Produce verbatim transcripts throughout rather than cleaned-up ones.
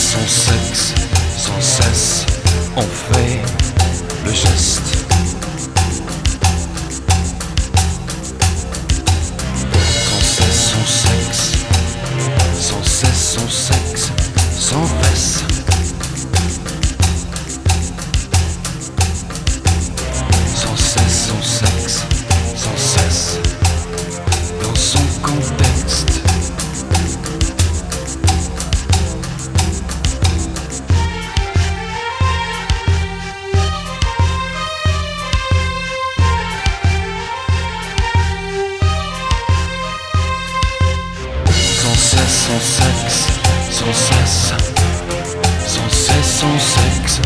son sexe, sans cesse, on fait le geste. Sans cesse son sexe, sans cesse son sexe, sans cesse. Sans cesse son sexe, sans cesse, dans son contexte. Sans cesse son sexe, sans cesse, sans cesse son sexe.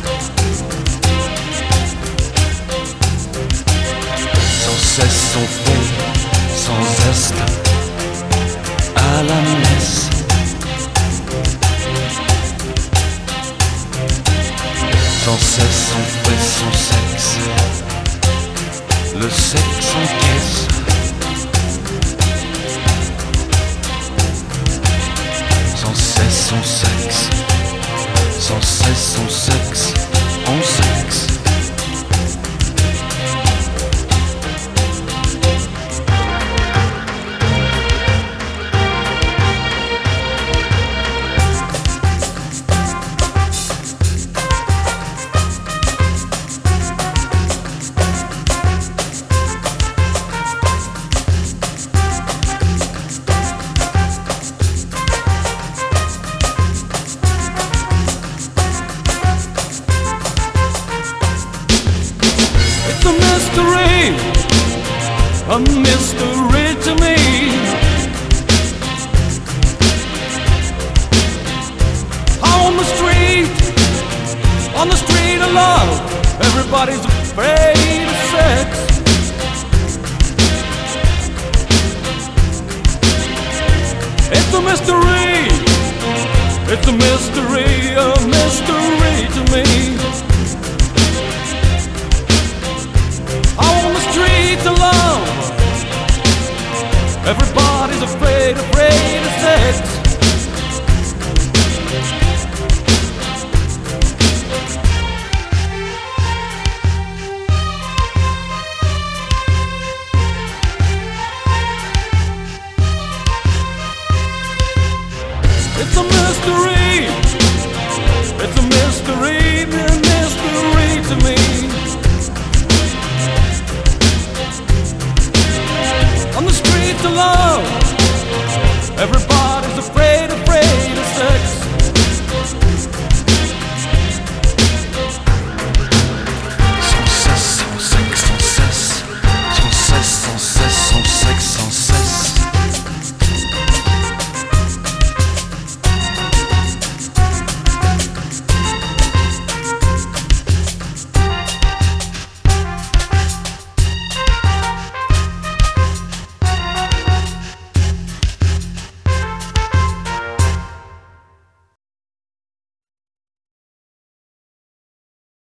Sans cesse son feu, sans zeste, à la messe. Sans cesse son fait, son sexe, le sexe en caisse. Sans cesse son sexe, sans cesse son sexe, on sexe. It's a mystery, a mystery to me. On the street, on the street of love, everybody's afraid of sex. It's a mystery, it's a mystery, a mystery to me. On the streets alone, everybody's afraid, afraid of sex. It's a mystery.